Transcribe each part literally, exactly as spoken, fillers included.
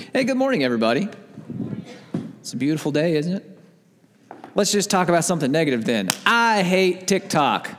Hey, good morning, everybody. It's a beautiful day, isn't it? Let's just talk about something negative then. I hate TikTok.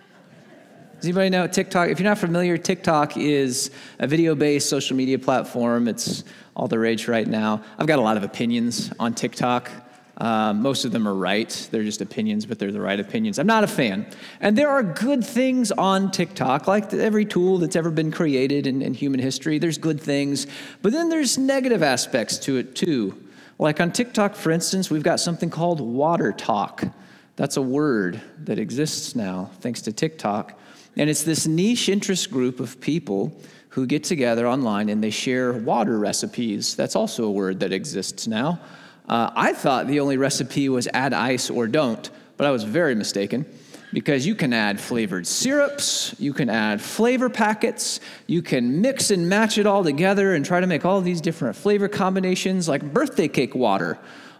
Does anybody know TikTok? If you're not familiar, TikTok is a video-based social media platform. It's all the rage right now. I've got a lot of opinions on TikTok. Uh, most of them are right. They're just opinions, but they're the right opinions. I'm not a fan. And there are good things on TikTok, like every tool that's ever been created in, in human history. There's good things. But then there's negative aspects to it, too. Like on TikTok, for instance, we've got something called Water Talk. That's a word that exists now, thanks to TikTok. And it's this niche interest group of people who get together online and they share water recipes. That's also a word that exists now. Uh, I thought the only recipe was add ice or don't, but I was very mistaken because you can add flavored syrups, you can add flavor packets, you can mix and match it all together and try to make all these different flavor combinations like birthday cake water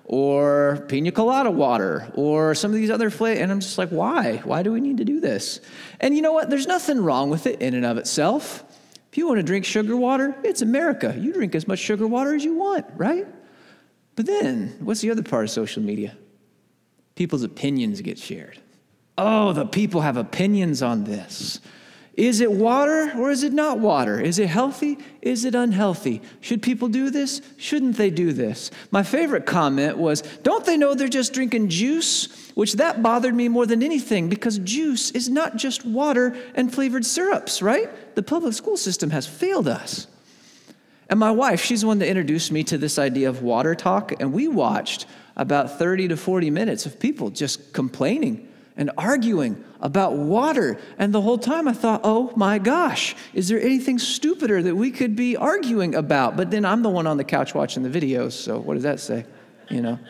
or pina colada water or some of these other flavors. And I'm just like, why? Why do we need to do this? And you know what? There's nothing wrong with it in and of itself. If you want to drink sugar water, it's America. You drink as much sugar water as you want, right? But then, what's the other part of social media? People's opinions get shared. Oh, the people have opinions on this. Is it water or is it not water? Is it healthy? Is it unhealthy? Should people do this? Shouldn't they do this? My favorite comment was, don't they know they're just drinking juice? Which that bothered me more than anything because juice is not just water and flavored syrups, right? The public school system has failed us. And my wife, she's the one that introduced me to this idea of Water Talk, and we watched about thirty to forty minutes of people just complaining and arguing about water. And the whole time I thought, oh my gosh, is there anything stupider that we could be arguing about? But then I'm the one on the couch watching the videos, so what does that say? You know?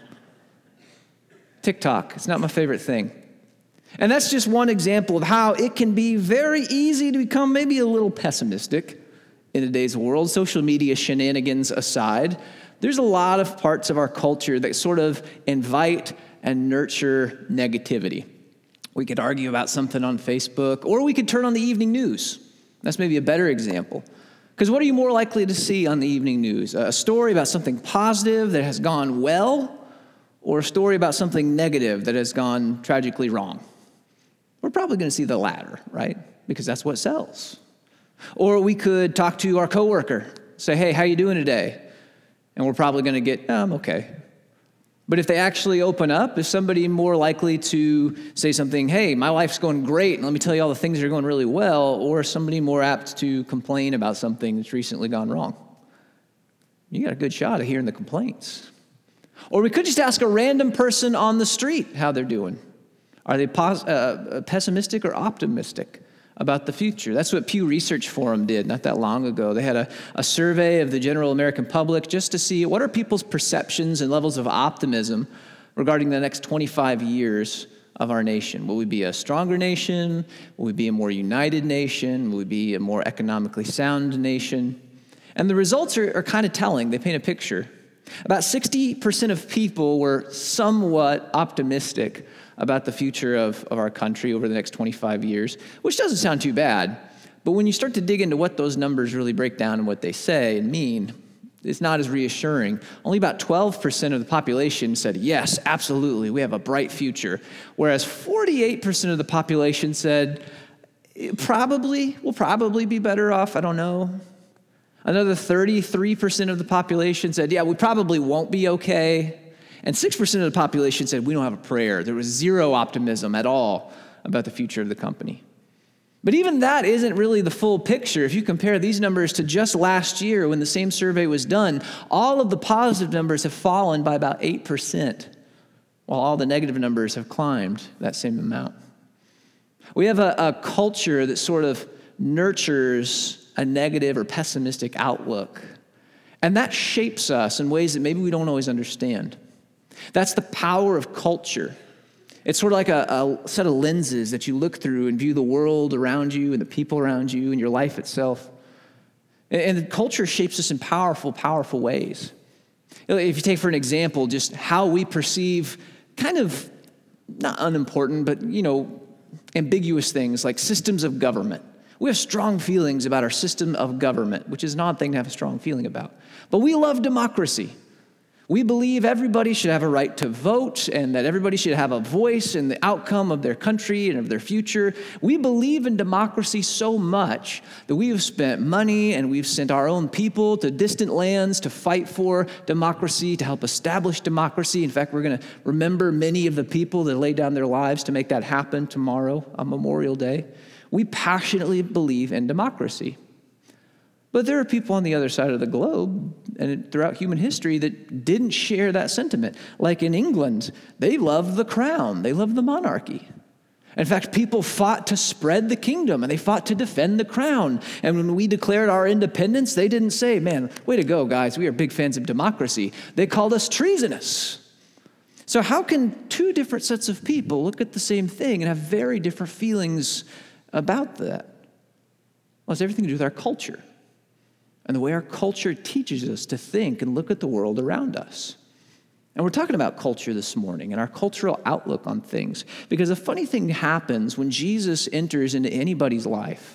TikTok, it's not my favorite thing. And that's just one example of how it can be very easy to become maybe a little pessimistic in today's world. Social media shenanigans aside, there's a lot of parts of our culture that sort of invite and nurture negativity. We could argue about something on Facebook, or we could turn on the evening news. That's maybe a better example. Because what are you more likely to see on the evening news? A story about something positive that has gone well, or a story about something negative that has gone tragically wrong? We're probably going to see the latter, right? Because that's what sells. Or we could talk to our coworker, say, hey, how you doing today? And we're probably going to get, oh, I'm okay. But if they actually open up, is somebody more likely to say something, hey, my life's going great, and let me tell you all the things that are going really well, or is somebody more apt to complain about something that's recently gone wrong? You got a good shot of hearing the complaints. Or we could just ask a random person on the street how they're doing. Are they pos- uh, pessimistic or optimistic about the future? That's what Pew Research Forum did not that long ago. They had a, a survey of the general American public just to see what are people's perceptions and levels of optimism regarding the next twenty-five years of our nation. Will we be a stronger nation? Will we be a more united nation? Will we be a more economically sound nation? And the results are, are kind of telling. They paint a picture. About sixty percent of people were somewhat optimistic about the future of, of our country over the next twenty-five years, which doesn't sound too bad. But when you start to dig into what those numbers really break down and what they say and mean, it's not as reassuring. Only about twelve percent of the population said, yes, absolutely, we have a bright future. Whereas forty-eight percent of the population said, probably, we'll probably be better off, I don't know. Another thirty-three percent of the population said, yeah, we probably won't be okay. And six percent of the population said, we don't have a prayer. There was zero optimism at all about the future of the company. But even that isn't really the full picture. If you compare these numbers to just last year when the same survey was done, all of the positive numbers have fallen by about eight percent, while all the negative numbers have climbed that same amount. We have a, a culture that sort of nurtures a negative or pessimistic outlook. And that shapes us in ways that maybe we don't always understand. That's the power of culture. It's sort of like a, a set of lenses that you look through and view the world around you and the people around you and your life itself. And, and the culture shapes us in powerful, powerful ways. If you take for an example, just how we perceive kind of, not unimportant, but, you know, ambiguous things like systems of government. We have strong feelings about our system of government, which is an odd thing to have a strong feeling about. But we love democracy. We believe everybody should have a right to vote and that everybody should have a voice in the outcome of their country and of their future. We believe in democracy so much that we have spent money and we've sent our own people to distant lands to fight for democracy, to help establish democracy. In fact, we're going to remember many of the people that laid down their lives to make that happen tomorrow on Memorial Day. We passionately believe in democracy. But there are people on the other side of the globe and throughout human history that didn't share that sentiment. Like in England, they loved the crown. They loved the monarchy. In fact, people fought to spread the kingdom and they fought to defend the crown. And when we declared our independence, they didn't say, man, way to go, guys. We are big fans of democracy. They called us treasonous. So how can two different sets of people look at the same thing and have very different feelings about that? Well, it's everything to do with our culture. And the way our culture teaches us to think and look at the world around us. And we're talking about culture this morning and our cultural outlook on things. Because a funny thing happens when Jesus enters into anybody's life.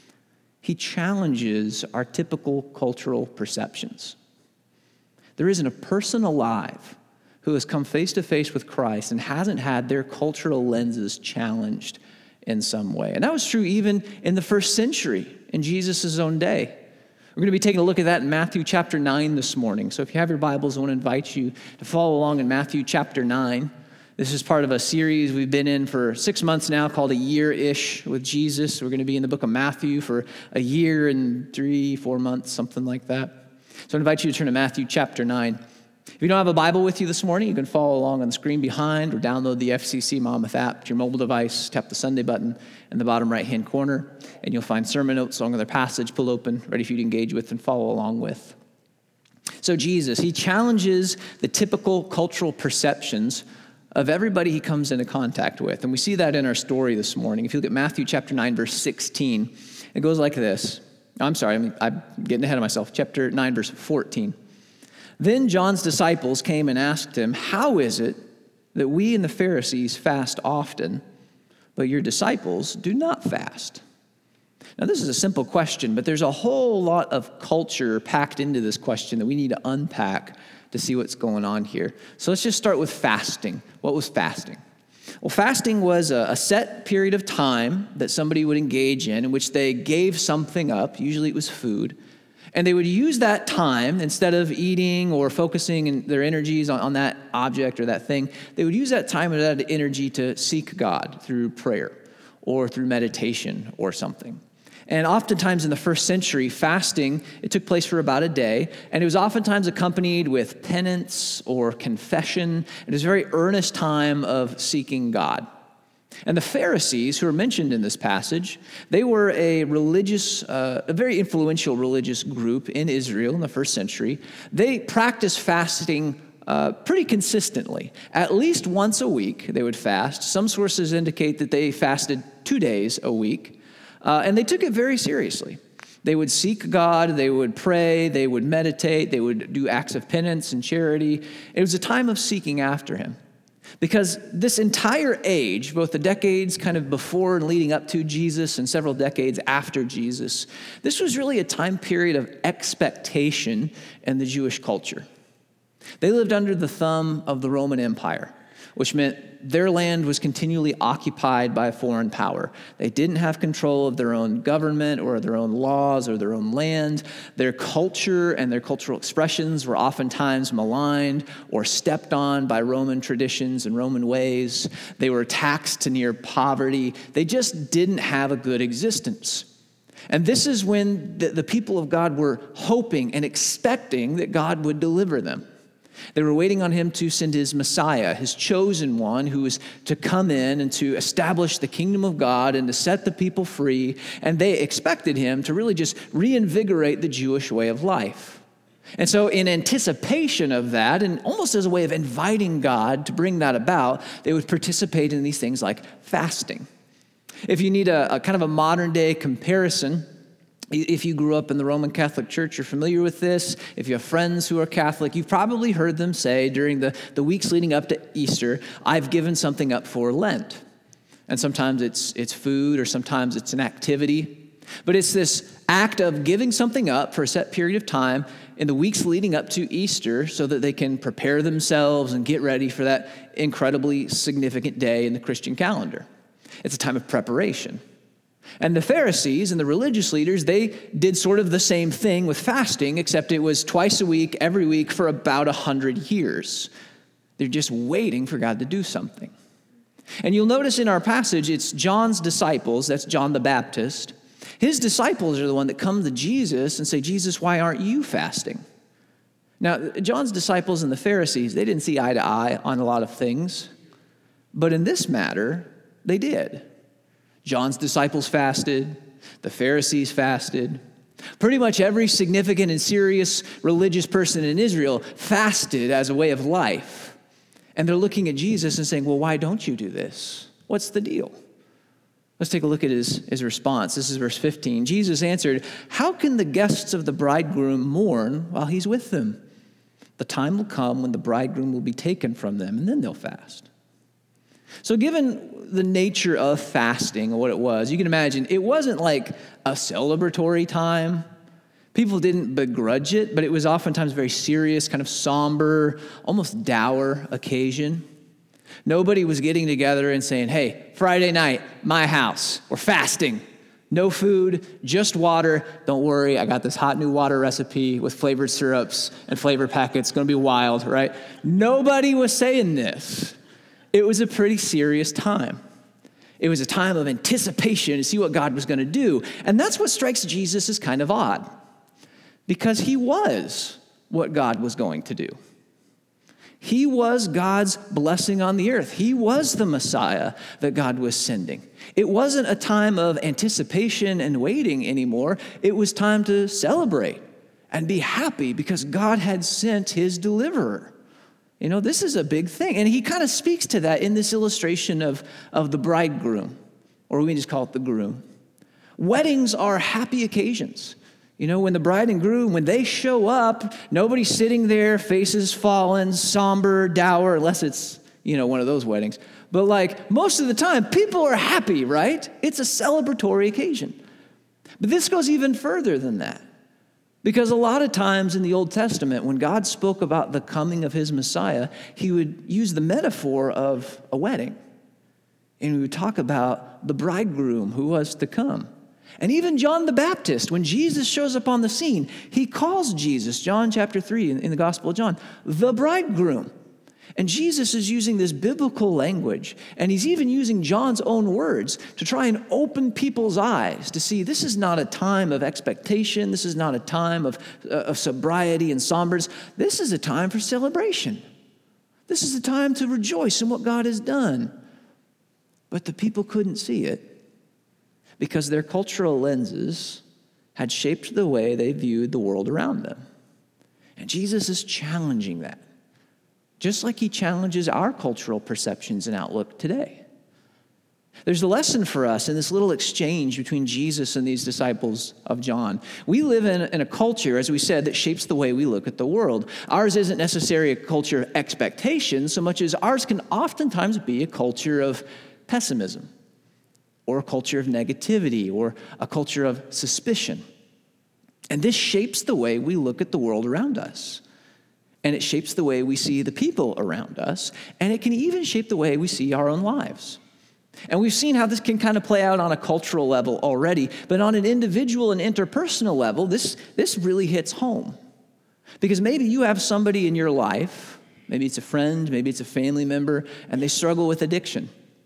He challenges our typical cultural perceptions. There isn't a person alive who has come face to face with Christ and hasn't had their cultural lenses challenged in some way. And that was true even in the first century, in Jesus' own day. We're going to be taking a look at that in Matthew chapter nine this morning. So if you have your Bibles, I want to invite you to follow along in Matthew chapter nine. This is part of a series we've been in for six months now called A Year-ish with Jesus. We're going to be in the book of Matthew for a year and three, four months, something like that. So I invite you to turn to Matthew chapter nine. If you don't have a Bible with you this morning, you can follow along on the screen behind or download the F C C Monmouth app to your mobile device. Tap the Sunday button in the bottom right-hand corner, and you'll find sermon notes along with their passage, pull open, ready for you to engage with and follow along with. So Jesus, he challenges the typical cultural perceptions of everybody he comes into contact with. And we see that in our story this morning. If you look at Matthew chapter nine, verse sixteen, it goes like this. I'm sorry, I'm, I'm getting ahead of myself. Chapter nine, verse fourteen. Then John's disciples came and asked him, how is it that we and the Pharisees fast often, but your disciples do not fast? Now, this is a simple question, but there's a whole lot of culture packed into this question that we need to unpack to see what's going on here. So let's just start with fasting. What was fasting? Well, fasting was a, a set period of time that somebody would engage in, in which they gave something up. Usually it was food. And they would use that time, instead of eating or focusing their energies on, on that object or that thing, they would use that time and that energy to seek God through prayer or through meditation or something. And oftentimes in the first century, fasting, it took place for about a day, and it was oftentimes accompanied with penance or confession. It was a very earnest time of seeking God. And the Pharisees, who are mentioned in this passage, they were a religious, uh, a very influential religious group in Israel in the first century. They practiced fasting uh, pretty consistently. At least once a week they would fast. Some sources indicate that they fasted two days a week, uh, and they took it very seriously. They would seek God, they would pray, they would meditate, they would do acts of penance and charity. It was a time of seeking after him. Because this entire age, both the decades kind of before and leading up to Jesus and several decades after Jesus, this was really a time period of expectation in the Jewish culture. They lived under the thumb of the Roman Empire, which meant their land was continually occupied by a foreign power. They didn't have control of their own government or their own laws or their own land. Their culture and their cultural expressions were oftentimes maligned or stepped on by Roman traditions and Roman ways. They were taxed to near poverty. They just didn't have a good existence. And this is when the, the people of God were hoping and expecting that God would deliver them. They were waiting on him to send his Messiah, his chosen one, who was to come in and to establish the kingdom of God and to set the people free. And they expected him to really just reinvigorate the Jewish way of life. And so in anticipation of that, and almost as a way of inviting God to bring that about, they would participate in these things like fasting. If you need a, a kind of a modern day comparison, if you grew up in the Roman Catholic Church, you're familiar with this. If you have friends who are Catholic, you've probably heard them say during the, the weeks leading up to Easter, I've given something up for Lent. And sometimes it's it's food or sometimes it's an activity. But it's this act of giving something up for a set period of time in the weeks leading up to Easter so that they can prepare themselves and get ready for that incredibly significant day in the Christian calendar. It's a time of preparation. And the Pharisees and the religious leaders, they did sort of the same thing with fasting, except it was twice a week, every week for about a hundred years. They're just waiting for God to do something. And you'll notice in our passage, it's John's disciples, that's John the Baptist. His disciples are the one that come to Jesus and say, Jesus, why aren't you fasting? Now, John's disciples and the Pharisees, they didn't see eye to eye on a lot of things. But in this matter, they did. John's disciples fasted. The Pharisees fasted. Pretty much every significant and serious religious person in Israel fasted as a way of life. And they're looking at Jesus and saying, well, why don't you do this? What's the deal? Let's take a look at his, his response. This is verse fifteen. Jesus answered, how can the guests of the bridegroom mourn while he's with them? The time will come when the bridegroom will be taken from them, and then they'll fast. So given the nature of fasting, or what it was, you can imagine it wasn't like a celebratory time. People didn't begrudge it, but it was oftentimes very serious, kind of somber, almost dour occasion. Nobody was getting together and saying, hey, Friday night, my house, we're fasting. No food, just water. Don't worry, I got this hot new water recipe with flavored syrups and flavor packets. It's going to be wild, right? Nobody was saying this. It was a pretty serious time. It was a time of anticipation to see what God was going to do. And that's what strikes Jesus as kind of odd, because he was what God was going to do. He was God's blessing on the earth. He was the Messiah that God was sending. It wasn't a time of anticipation and waiting anymore. It was time to celebrate and be happy because God had sent his deliverer. You know, this is a big thing. And he kind of speaks to that in this illustration of, of the bridegroom, or we can just call it the groom. Weddings are happy occasions. You know, when the bride and groom, when they show up, nobody's sitting there, faces fallen, somber, dour, unless it's, you know, one of those weddings. But like most of the time, people are happy, right? It's a celebratory occasion. But this goes even further than that. Because a lot of times in the Old Testament, when God spoke about the coming of his Messiah, he would use the metaphor of a wedding. And he would talk about the bridegroom who was to come. And even John the Baptist, when Jesus shows up on the scene, he calls Jesus, John chapter three in, in the Gospel of John, the bridegroom. And Jesus is using this biblical language, and he's even using John's own words to try and open people's eyes to see this is not a time of expectation. This is not a time of, uh, of sobriety and somberness. This is a time for celebration. This is a time to rejoice in what God has done. But the people couldn't see it, because their cultural lenses had shaped the way they viewed the world around them. And Jesus is challenging that, just like he challenges our cultural perceptions and outlook today. There's a lesson for us in this little exchange between Jesus and these disciples of John. We live in, in a culture, as we said, that shapes the way we look at the world. Ours isn't necessarily a culture of expectation so much as ours can oftentimes be a culture of pessimism, or a culture of negativity, or a culture of suspicion. And this shapes the way we look at the world around us. And it shapes the way we see the people around us. And it can even shape the way we see our own lives. And we've seen how this can kind of play out on a cultural level already. But on an individual and interpersonal level, this, this really hits home. Because maybe you have somebody in your life, maybe it's a friend, maybe it's a family member, and they struggle with addiction.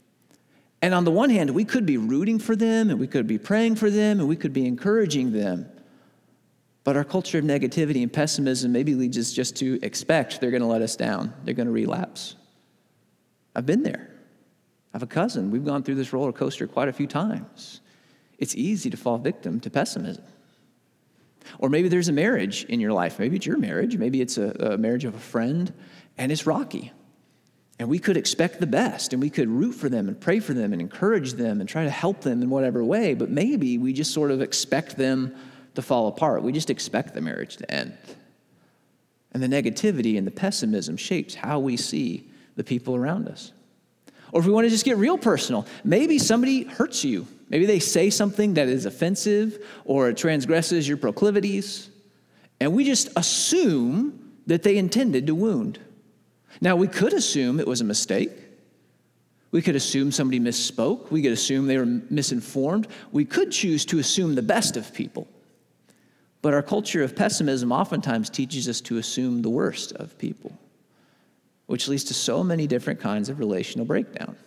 And on the one hand, we could be rooting for them, and we could be praying for them, and we could be encouraging them. But our culture of negativity and pessimism maybe leads us just to expect they're going to let us down. They're going to relapse. I've been there. I have a cousin. We've gone through this roller coaster quite a few times. It's easy to fall victim to pessimism. Or maybe there's a marriage in your life. Maybe it's your marriage. Maybe it's a, a marriage of a friend, and it's rocky. And we could expect the best, and we could root for them and pray for them and encourage them and try to help them in whatever way, but maybe we just sort of expect them to fall apart. We just expect the marriage to end. And the negativity and the pessimism shapes how we see the people around us. Or if we want to just get real personal, maybe somebody hurts you Maybe they say something that is offensive or it transgresses your proclivities, and we just assume that they intended to wound. Now, we could assume it was a mistake. We could assume somebody misspoke. We could assume they were misinformed. We could choose to assume the best of people. But our culture of pessimism oftentimes teaches us to assume the worst of people, which leads to so many different kinds of relational breakdown.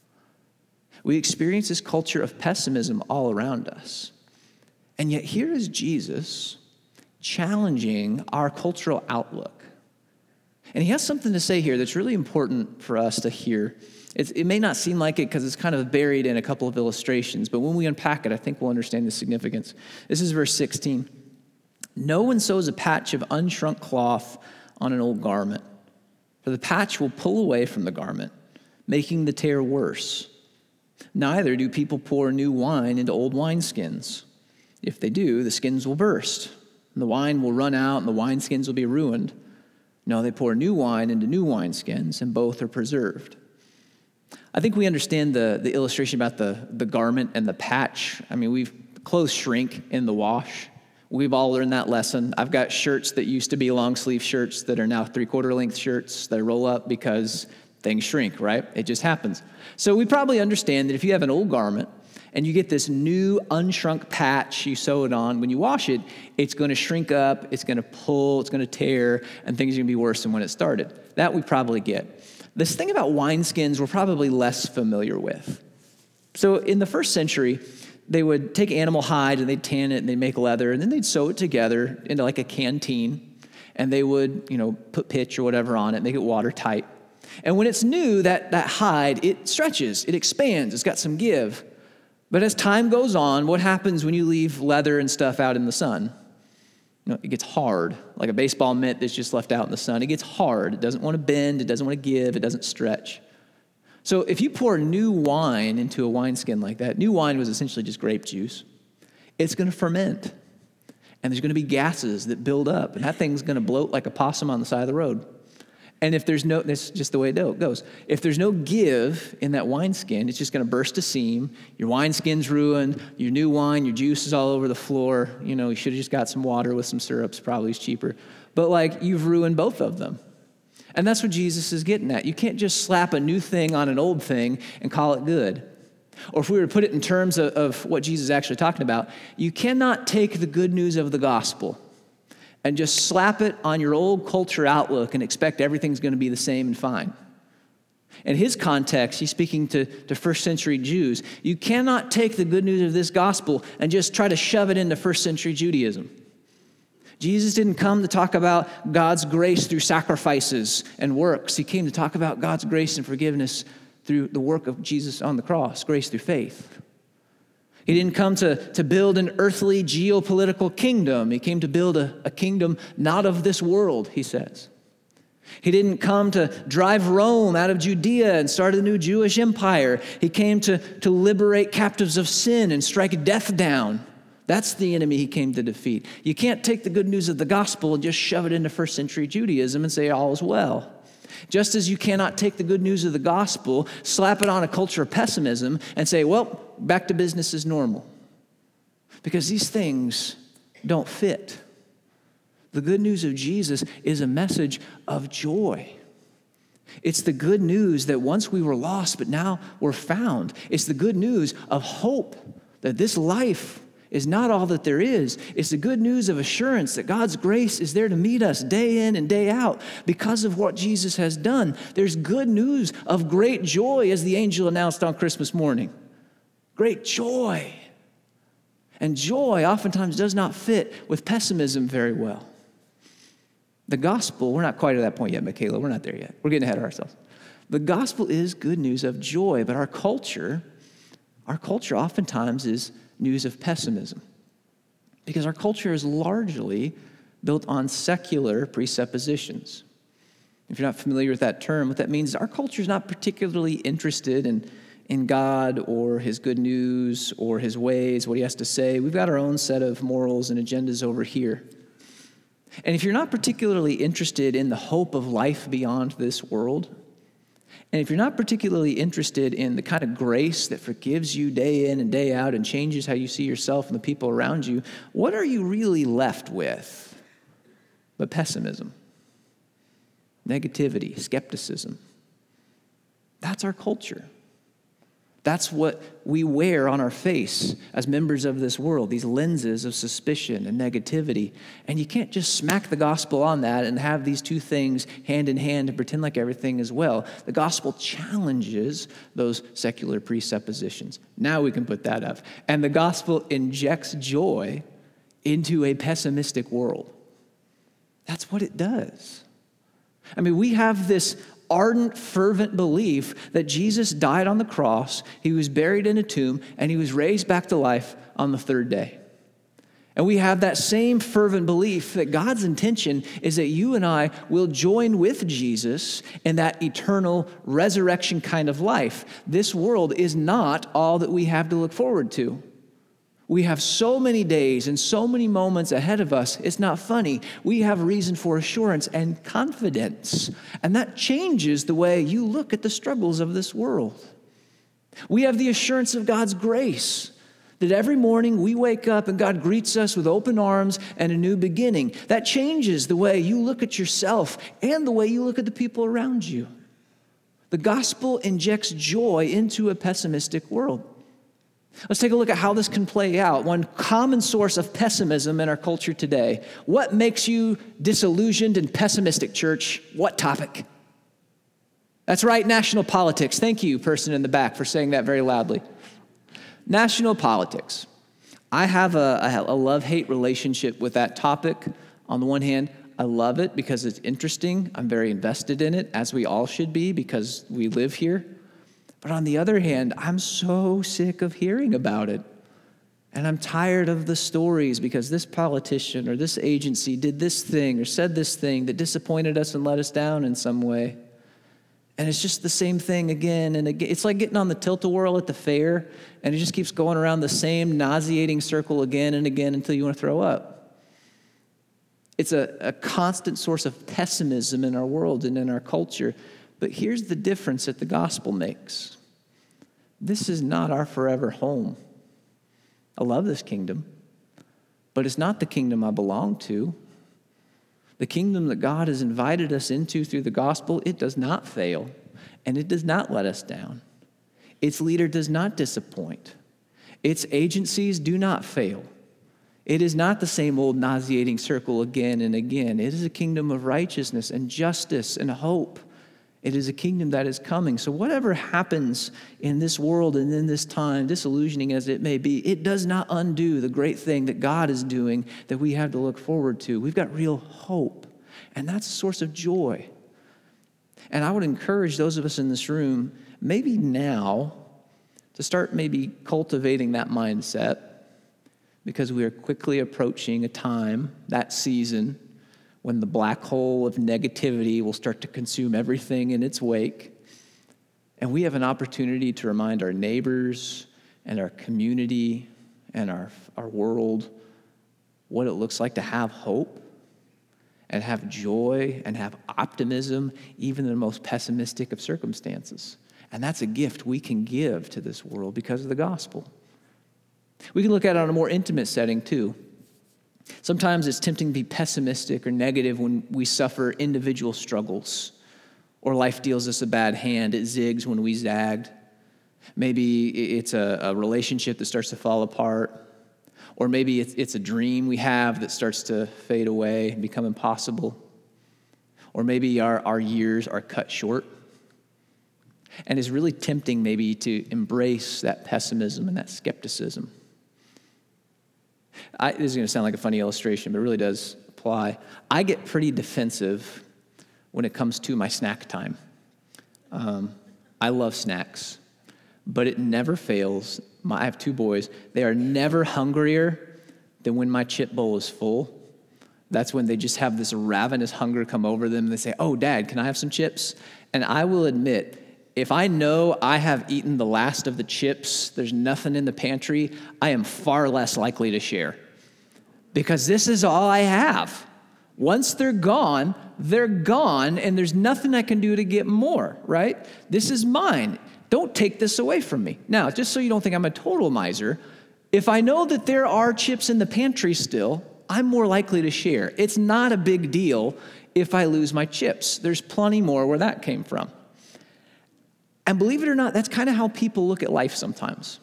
We experience this culture of pessimism all around us. And yet here is Jesus challenging our cultural outlook. And he has something to say here that's really important for us to hear. It's, it may not seem like it because it's kind of buried in a couple of illustrations, but when we unpack it, I think we'll understand the significance. This is verse sixteen. No one sews a patch of unshrunk cloth on an old garment, for the patch will pull away from the garment, making the tear worse. Neither do people pour new wine into old wineskins. If they do, the skins will burst, and the wine will run out, and the wineskins will be ruined. No, they pour new wine into new wineskins, and both are preserved. I think we understand the, the illustration about the, the garment and the patch. I mean, we've clothes shrink in the wash. We've all learned that lesson. I've got shirts that used to be long sleeve shirts that are now three-quarter length shirts that roll up because things shrink, right? It just happens. So we probably understand that if you have an old garment and you get this new unshrunk patch, you sew it on, when you wash it, it's going to shrink up, it's going to pull, it's going to tear, and things are going to be worse than when it started. That we probably get. This thing about wineskins we're probably less familiar with. So in the first century, they would take animal hide and they'd tan it and they'd make leather, and then they'd sew it together into like a canteen, and they would, you know, put pitch or whatever on it, make it watertight. And when it's new, that, that hide, it stretches, it expands, it's got some give. But as time goes on, what happens when you leave leather and stuff out in the sun? You know, it gets hard, like a baseball mitt that's just left out in the sun. It gets hard. It doesn't want to bend. It doesn't want to give. It doesn't stretch. So if you pour new wine into a wineskin like that, new wine was essentially just grape juice. It's going to ferment, and there's going to be gases that build up, and that thing's going to bloat like a possum on the side of the road. And if there's no, that's just the way it goes. If there's no give in that wineskin, it's just going to burst a seam. Your wineskin's ruined. Your new wine, your juice is all over the floor. You know, you should have just got some water with some syrups. Probably is cheaper. But like, you've ruined both of them. And that's what Jesus is getting at. You can't just slap a new thing on an old thing and call it good. Or if we were to put it in terms of, of what Jesus is actually talking about, you cannot take the good news of the gospel and just slap it on your old culture outlook and expect everything's going to be the same and fine. In his context, he's speaking to, to first century Jews. You cannot take the good news of this gospel and just try to shove it into first century Judaism. Jesus didn't come to talk about God's grace through sacrifices and works. He came to talk about God's grace and forgiveness through the work of Jesus on the cross, grace through faith. He didn't come to, to build an earthly geopolitical kingdom. He came to build a, a kingdom not of this world, he says. He didn't come to drive Rome out of Judea and start a new Jewish empire. He came to, to liberate captives of sin and strike death down. That's the enemy he came to defeat. You can't take the good news of the gospel and just shove it into first century Judaism and say all is well. Just as you cannot take the good news of the gospel, slap it on a culture of pessimism, and say, well, back to business as normal. Because these things don't fit. The good news of Jesus is a message of joy. It's the good news that once we were lost, but now we're found. It's the good news of hope that this life is not all that there is. It's the good news of assurance that God's grace is there to meet us day in and day out because of what Jesus has done. There's good news of great joy, as the angel announced on Christmas morning. Great joy. And joy oftentimes does not fit with pessimism very well. The gospel, we're not quite at that point yet, Michaela. We're not there yet. We're getting ahead of ourselves. The gospel is good news of joy, but our culture, our culture oftentimes is news of pessimism, because our culture is largely built on secular presuppositions. If you're not familiar with that term, what that means is our culture is not particularly interested in, in God or his good news or his ways, what he has to say. We've got our own set of morals and agendas over here. And if you're not particularly interested in the hope of life beyond this world, And if you're not particularly interested in the kind of grace that forgives you day in and day out and changes how you see yourself and the people around you, what are you really left with? But pessimism, negativity, skepticism. That's our culture. That's what we wear on our face as members of this world, these lenses of suspicion and negativity. And you can't just smack the gospel on that and have these two things hand in hand and pretend like everything is well. The gospel challenges those secular presuppositions. Now we can put that up. And the gospel injects joy into a pessimistic world. That's what it does. I mean, we have this ardent, fervent belief that Jesus died on the cross, he was buried in a tomb, and he was raised back to life on the third day. And we have that same fervent belief that God's intention is that you and I will join with Jesus in that eternal resurrection kind of life. This world is not all that we have to look forward to. We have so many days and so many moments ahead of us, it's not funny. We have reason for assurance and confidence, and that changes the way you look at the struggles of this world. We have the assurance of God's grace, that every morning we wake up and God greets us with open arms and a new beginning. That changes the way you look at yourself and the way you look at the people around you. The gospel injects joy into a pessimistic world. Let's take a look at how this can play out. One common source of pessimism in our culture today. What makes you disillusioned and pessimistic, church? What topic? That's right, national politics. Thank you, person in the back, for saying that very loudly. National politics. I have a, a love-hate relationship with that topic. On the one hand, I love it because it's interesting. I'm very invested in it, as we all should be, because we live here. But on the other hand, I'm so sick of hearing about it. And I'm tired of the stories because this politician or this agency did this thing or said this thing that disappointed us and let us down in some way. And it's just the same thing again and again. It's like getting on the tilt-a-whirl at the fair, and it just keeps going around the same nauseating circle again and again until you want to throw up. It's a, a constant source of pessimism in our world and in our culture. But here's the difference that the gospel makes. This is not our forever home. I love this kingdom, but it's not the kingdom I belong to. The kingdom that God has invited us into through the gospel, it does not fail, and it does not let us down. Its leader does not disappoint. Its agencies do not fail. It is not the same old nauseating circle again and again. It is a kingdom of righteousness and justice and hope. It is a kingdom that is coming. So whatever happens in this world and in this time, disillusioning as it may be, it does not undo the great thing that God is doing that we have to look forward to. We've got real hope, and that's a source of joy. And I would encourage those of us in this room, maybe now, to start maybe cultivating that mindset, because we are quickly approaching a time, that season, when the black hole of negativity will start to consume everything in its wake. And we have an opportunity to remind our neighbors and our community and our, our world what it looks like to have hope and have joy and have optimism, even in the most pessimistic of circumstances. And that's a gift we can give to this world because of the gospel. We can look at it on a more intimate setting too. Sometimes it's tempting to be pessimistic or negative when we suffer individual struggles, or life deals us a bad hand. It zigs when we zagged. Maybe it's a, a relationship that starts to fall apart, or maybe it's, it's a dream we have that starts to fade away and become impossible, or maybe our, our years are cut short. And it's really tempting maybe to embrace that pessimism and that skepticism. I, this is going to sound like a funny illustration, but it really does apply. I get pretty defensive when it comes to my snack time. Um, I love snacks, but it never fails. My, I have two boys. They are never hungrier than when my chip bowl is full. That's when they just have this ravenous hunger come over them. And they say, "Oh, Dad, can I have some chips?" And I will admit, if I know I have eaten the last of the chips, there's nothing in the pantry, I am far less likely to share. Because this is all I have. Once they're gone, They're gone, and there's nothing I can do to get more, right? This is mine. Don't take this away from me. Now, just so you don't think I'm a total miser, if I know that there are chips in the pantry still, I'm more likely to share. It's not a big deal if I lose my chips. There's plenty more where that came from. And believe it or not, that's kind of how people look at life sometimes.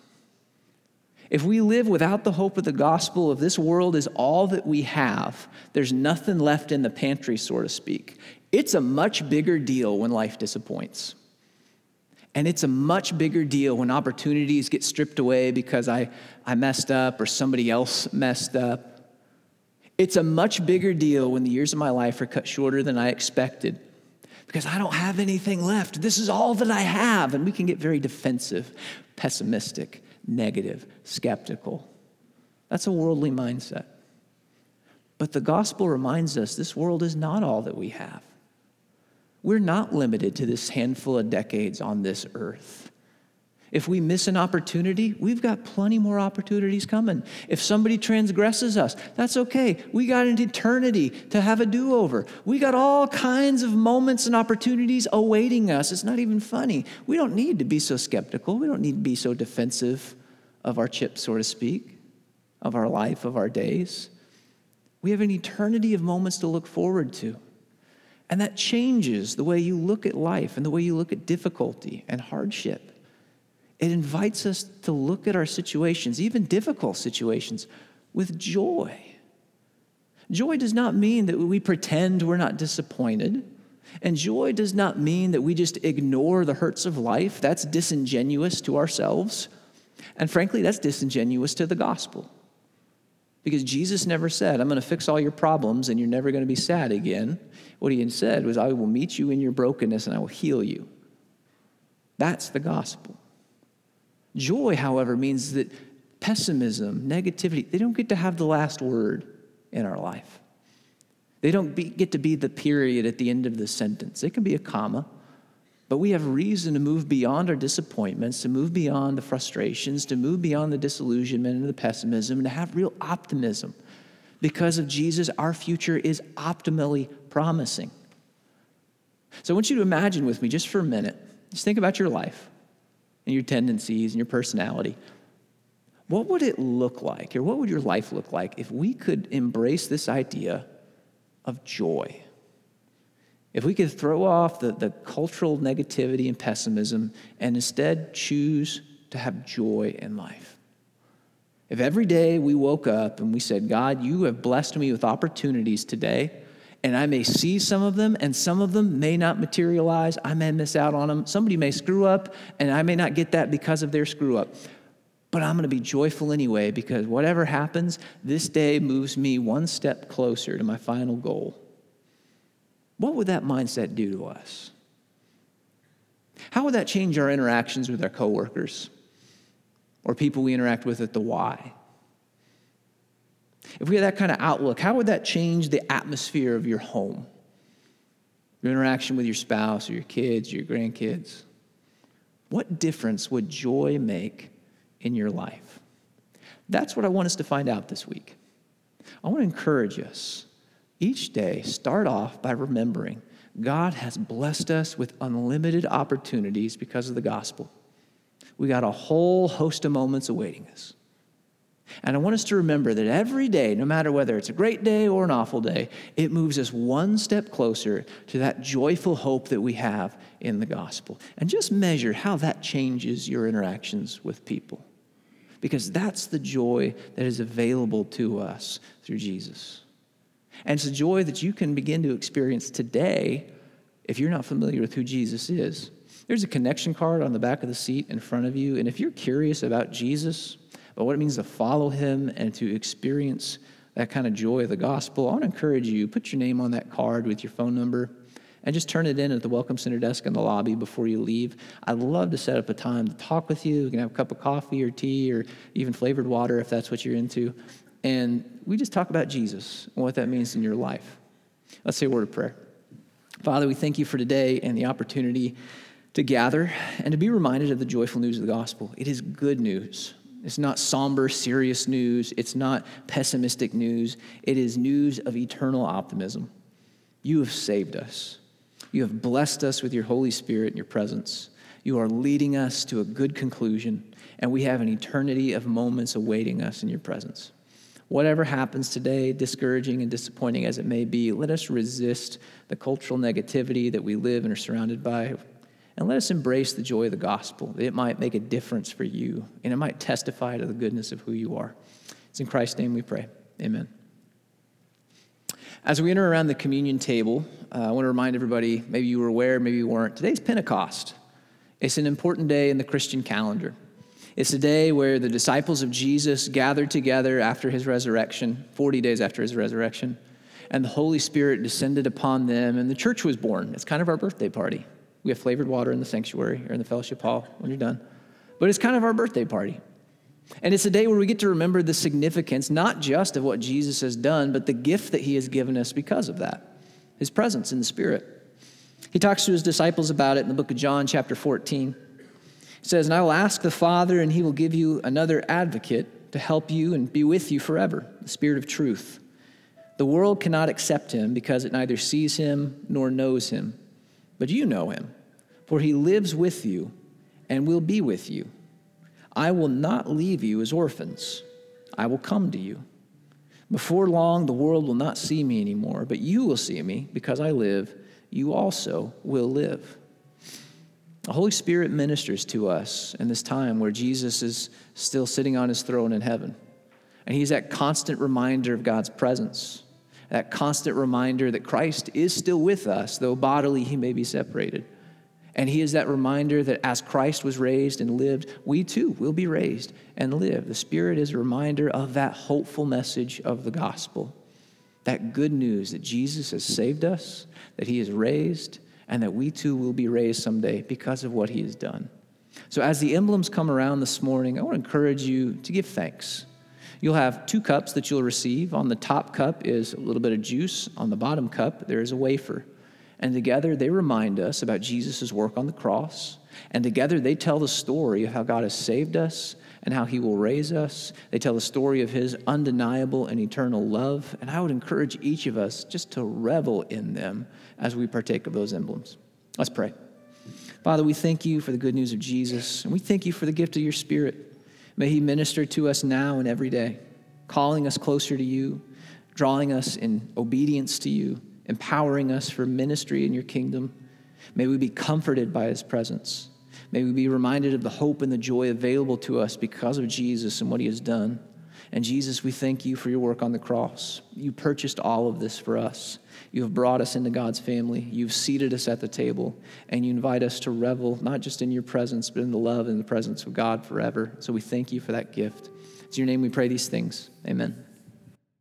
If we live without the hope of the gospel, if this world is all that we have, there's nothing left in the pantry, so to speak. It's a much bigger deal when life disappoints. And it's a much bigger deal when opportunities get stripped away because I, I messed up or somebody else messed up. It's a much bigger deal when the years of my life are cut shorter than I expected because I don't have anything left. This is all that I have. And we can get very defensive, pessimistic, negative, skeptical. That's a worldly mindset. But the gospel reminds us this world is not all that we have. We're not limited to this handful of decades on this earth. If we miss an opportunity, we've got plenty more opportunities coming. If somebody transgresses us, that's okay. We got an eternity to have a do-over. We got all kinds of moments and opportunities awaiting us. It's not even funny. We don't need to be so skeptical. We don't need to be so defensive of our chips, so to speak, of our life, of our days. We have an eternity of moments to look forward to. And that changes the way you look at life and the way you look at difficulty and hardship. It invites us to look at our situations, even difficult situations, with joy. Joy does not mean that we pretend we're not disappointed. And joy does not mean that we just ignore the hurts of life. That's disingenuous to ourselves. And frankly, that's disingenuous to the gospel. Because Jesus never said, I'm going to fix all your problems and you're never going to be sad again. What he said was, I will meet you in your brokenness and I will heal you. That's the gospel. Joy, however, means that pessimism, negativity, they don't get to have the last word in our life. They don't be, get to be the period at the end of the sentence. It can be a comma, but we have reason to move beyond our disappointments, to move beyond the frustrations, to move beyond the disillusionment and the pessimism, and to have real optimism. Because of Jesus, our future is optimally promising. So I want you to imagine with me just for a minute, just think about your life and your tendencies and your personality. What would it look like, or what would your life look like if we could embrace this idea of joy? If we could throw off the, the cultural negativity and pessimism and instead choose to have joy in life. If every day we woke up and we said, God, you have blessed me with opportunities today, and I may see some of them, and some of them may not materialize. I may miss out on them. Somebody may screw up, and I may not get that because of their screw up. But I'm going to be joyful anyway, because whatever happens, this day moves me one step closer to my final goal. What would that mindset do to us? How would that change our interactions with our coworkers or people we interact with at the Y? If we had that kind of outlook, how would that change the atmosphere of your home? Your interaction with your spouse or your kids or your grandkids? What difference would joy make in your life? That's what I want us to find out this week. I want to encourage us. Each day, start off by remembering God has blessed us with unlimited opportunities because of the gospel. We got a whole host of moments awaiting us. And I want us to remember that every day, no matter whether it's a great day or an awful day, it moves us one step closer to that joyful hope that we have in the gospel. And just measure how that changes your interactions with people. Because that's the joy that is available to us through Jesus. And it's a joy that you can begin to experience today if you're not familiar with who Jesus is. There's a connection card on the back of the seat in front of you. And if you're curious about Jesus, about what it means to follow him and to experience that kind of joy of the gospel, I want to encourage you, put your name on that card with your phone number and just turn it in at the Welcome Center desk in the lobby before you leave. I'd love to set up a time to talk with you. We can have a cup of coffee or tea or even flavored water if that's what you're into. And we just talk about Jesus and what that means in your life. Let's say a word of prayer. Father, we thank you for today and the opportunity to gather and to be reminded of the joyful news of the gospel. It is good news. It's not somber, serious news. It's not pessimistic news. It is news of eternal optimism. You have saved us. You have blessed us with your Holy Spirit and your presence. You are leading us to a good conclusion, and we have an eternity of moments awaiting us in your presence. Whatever happens today, discouraging and disappointing as it may be, let us resist the cultural negativity that we live and are surrounded by, and let us embrace the joy of the gospel. It might make a difference for you, and it might testify to the goodness of who you are. It's in Christ's name we pray. Amen. As we enter around the communion table, uh, I want to remind everybody, maybe you were aware, maybe you weren't, today's Pentecost. It's an important day in the Christian calendar. It's a day where the disciples of Jesus gathered together after his resurrection, forty days after his resurrection, and the Holy Spirit descended upon them, and the church was born. It's kind of our birthday party. We have flavored water in the sanctuary or in the fellowship hall when you're done. But it's kind of our birthday party. And it's a day where we get to remember the significance, not just of what Jesus has done, but the gift that he has given us because of that, his presence in the Spirit. He talks to his disciples about it in the book of John, chapter fourteen. He says, "And I will ask the Father, and he will give you another advocate to help you and be with you forever, the Spirit of truth. The world cannot accept him because it neither sees him nor knows him. But you know him, for he lives with you and will be with you. I will not leave you as orphans. I will come to you. Before long, the world will not see me anymore, but you will see me because I live. You also will live." The Holy Spirit ministers to us in this time where Jesus is still sitting on his throne in heaven. And he's that constant reminder of God's presence, that constant reminder that Christ is still with us, though bodily he may be separated. And he is that reminder that as Christ was raised and lived, we too will be raised and live. The Spirit is a reminder of that hopeful message of the gospel, that good news that Jesus has saved us, that he is raised, and that we too will be raised someday because of what he has done. So as the emblems come around this morning, I want to encourage you to give thanks. You'll have two cups that you'll receive. On the top cup is a little bit of juice. On the bottom cup, there is a wafer. And together they remind us about Jesus' work on the cross. And together they tell the story of how God has saved us and how he will raise us. They tell the story of his undeniable and eternal love. And I would encourage each of us just to revel in them as we partake of those emblems. Let's pray. Father, we thank you for the good news of Jesus, and we thank you for the gift of your Spirit. May he minister to us now and every day, calling us closer to you, drawing us in obedience to you, empowering us for ministry in your kingdom. May we be comforted by his presence. May we be reminded of the hope and the joy available to us because of Jesus and what he has done. And Jesus, we thank you for your work on the cross. You purchased all of this for us. You have brought us into God's family. You've seated us at the table, and you invite us to revel not just in your presence, but in the love and the presence of God forever. So we thank you for that gift. It's in your name we pray these things. Amen.